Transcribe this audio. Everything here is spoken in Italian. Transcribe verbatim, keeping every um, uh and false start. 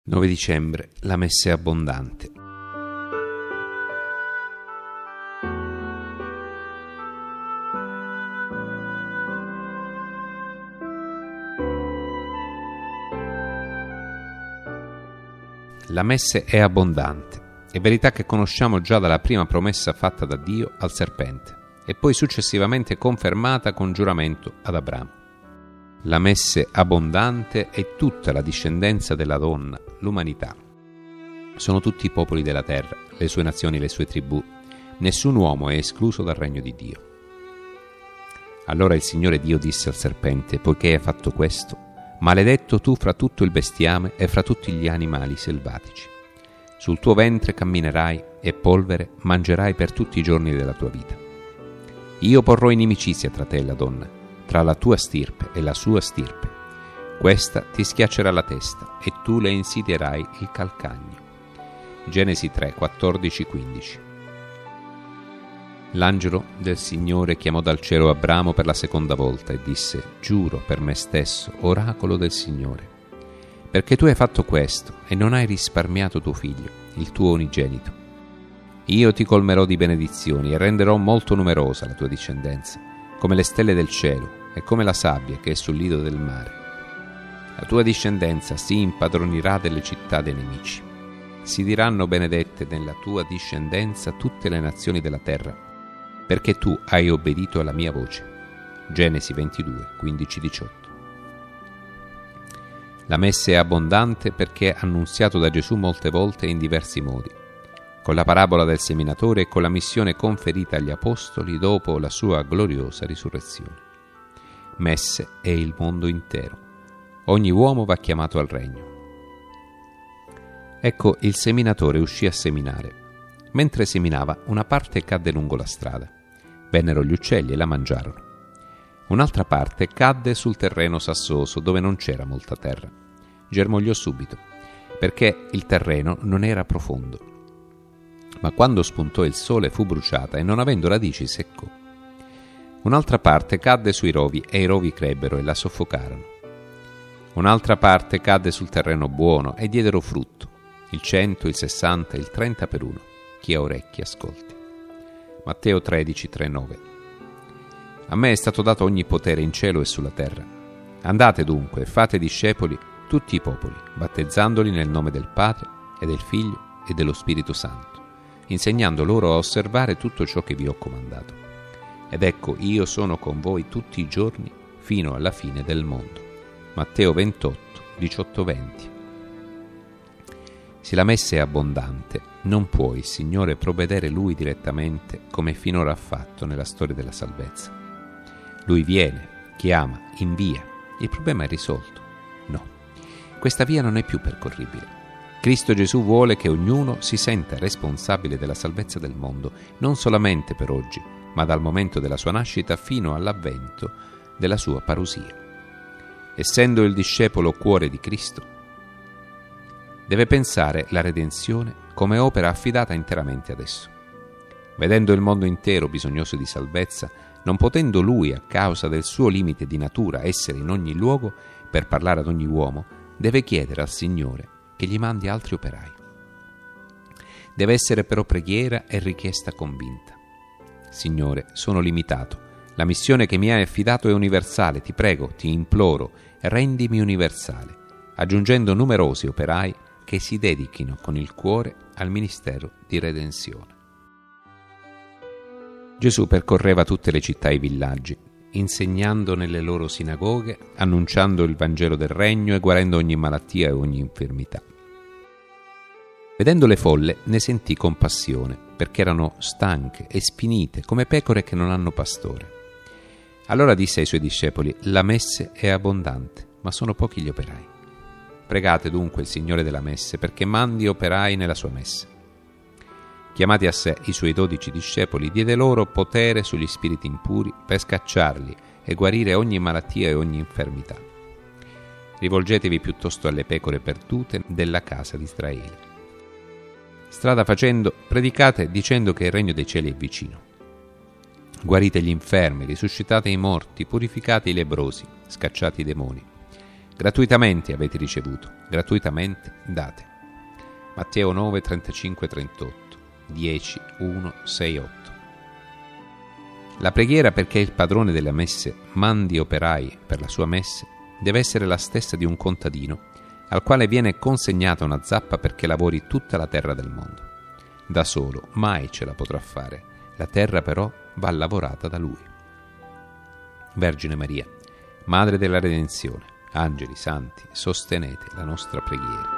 nove dicembre, la messa è abbondante. La messe è abbondante, è verità che conosciamo già dalla prima promessa fatta da Dio al serpente e poi successivamente confermata con giuramento ad Abramo. La messe abbondante è tutta la discendenza della donna, l'umanità. Sono tutti i popoli della terra, le sue nazioni, le sue tribù. Nessun uomo è escluso dal regno di Dio. Allora il Signore Dio disse al serpente: poiché hai fatto questo, maledetto tu fra tutto il bestiame e fra tutti gli animali selvatici. Sul tuo ventre camminerai e polvere mangerai per tutti i giorni della tua vita. Io porrò inimicizia tra te e la donna, tra la tua stirpe e la sua stirpe. Questa ti schiaccerà la testa e tu le insidierai il calcagno. Genesi tre, quattordici quindici. L'angelo del Signore chiamò dal cielo Abramo per la seconda volta e disse: giuro per me stesso, oracolo del Signore, perché tu hai fatto questo e non hai risparmiato tuo figlio, il tuo unigenito. Io ti colmerò di benedizioni e renderò molto numerosa la tua discendenza, come le stelle del cielo e come la sabbia che è sul lido del mare. La tua discendenza si impadronirà delle città dei nemici. Si diranno benedette nella tua discendenza tutte le nazioni della terra, perché tu hai obbedito alla mia voce. Genesi ventidue, quindici diciotto. La messa è abbondante perché è annunziato da Gesù molte volte e in diversi modi, con la parabola del seminatore e con la missione conferita agli apostoli dopo la sua gloriosa risurrezione. Messe è il mondo intero. Ogni uomo va chiamato al regno. Ecco, il seminatore uscì a seminare. Mentre seminava, una parte cadde lungo la strada. Vennero gli uccelli e la mangiarono. Un'altra parte cadde sul terreno sassoso, dove non c'era molta terra. Germogliò subito, perché il terreno non era profondo. Ma quando spuntò il sole fu bruciata e, non avendo radici, seccò. Un'altra parte cadde sui rovi e i rovi crebbero e la soffocarono. Un'altra parte cadde sul terreno buono e diedero frutto, il cento, il sessanta, il trenta per uno. Chi ha orecchi ascolti. Matteo tredici, tre nove. A me è stato dato ogni potere in cielo e sulla terra. Andate dunque e fate discepoli tutti i popoli, battezzandoli nel nome del Padre e del Figlio e dello Spirito Santo, insegnando loro a osservare tutto ciò che vi ho comandato. Ed ecco, io sono con voi tutti i giorni fino alla fine del mondo. Matteo ventotto, diciotto venti. Se la messa è abbondante, non può il Signore provvedere Lui direttamente come finora ha fatto nella storia della salvezza. Lui viene, chiama, invia. Il problema è risolto. No, questa via non è più percorribile. Cristo Gesù vuole che ognuno si senta responsabile della salvezza del mondo, non solamente per oggi, ma dal momento della sua nascita fino all'avvento della sua parusia. Essendo il discepolo cuore di Cristo, deve pensare la redenzione come opera affidata interamente ad esso. Vedendo il mondo intero bisognoso di salvezza, non potendo lui, a causa del suo limite di natura, essere in ogni luogo per parlare ad ogni uomo, deve chiedere al Signore che gli mandi altri operai. Deve essere però preghiera e richiesta convinta. Signore, sono limitato. La missione che mi hai affidato è universale. Ti prego, ti imploro, rendimi universale, aggiungendo numerosi operai che si dedichino con il cuore al ministero di redenzione. Gesù percorreva tutte le città e i villaggi, insegnando nelle loro sinagoghe, annunciando il Vangelo del Regno e guarendo ogni malattia e ogni infermità. Vedendo le folle ne sentì compassione, perché erano stanche e sfinite come pecore che non hanno pastore. Allora disse ai suoi discepoli: la messe è abbondante, ma sono pochi gli operai. Pregate dunque il Signore della messe perché mandi operai nella sua messe. Chiamati a sé i suoi dodici discepoli, diede loro potere sugli spiriti impuri per scacciarli e guarire ogni malattia e ogni infermità. Rivolgetevi piuttosto alle pecore perdute della casa di Israele. Strada facendo, predicate dicendo che il regno dei cieli è vicino. Guarite gli infermi, risuscitate i morti, purificate i lebbrosi, scacciate i demoni. Gratuitamente avete ricevuto, gratuitamente date. Matteo nove, trentacinque trentotto, dieci, uno, sei, otto. La preghiera perché il padrone delle messe mandi operai per la sua messe deve essere la stessa di un contadino al quale viene consegnata una zappa perché lavori tutta la terra del mondo. Da solo mai ce la potrà fare, la terra però va lavorata da lui. Vergine Maria, Madre della Redenzione, angeli santi, sostenete la nostra preghiera.